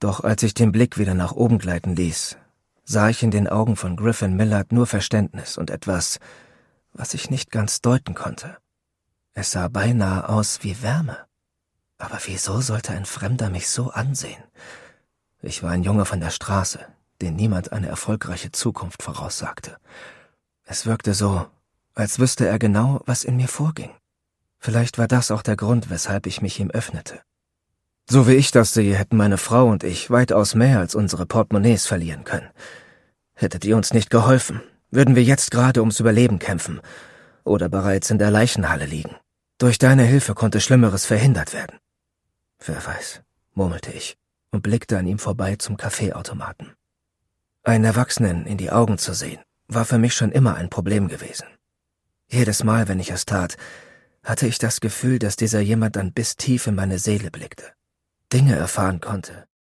Doch als ich den Blick wieder nach oben gleiten ließ, sah ich in den Augen von Griffin Millard nur Verständnis und etwas, was ich nicht ganz deuten konnte. Es sah beinahe aus wie Wärme. Aber wieso sollte ein Fremder mich so ansehen? Ich war ein Junge von der Straße, den niemand eine erfolgreiche Zukunft voraussagte. Es wirkte so, als wüsste er genau, was in mir vorging. Vielleicht war das auch der Grund, weshalb ich mich ihm öffnete. So wie ich das sehe, hätten meine Frau und ich weitaus mehr als unsere Portemonnaies verlieren können. Hättet ihr uns nicht geholfen, würden wir jetzt gerade ums Überleben kämpfen oder bereits in der Leichenhalle liegen. Durch deine Hilfe konnte Schlimmeres verhindert werden. Wer weiß, murmelte ich und blickte an ihm vorbei zum Kaffeeautomaten. Einen Erwachsenen in die Augen zu sehen, war für mich schon immer ein Problem gewesen. Jedes Mal, wenn ich es tat, hatte ich das Gefühl, dass dieser jemand dann bis tief in meine Seele blickte, Dinge erfahren konnte,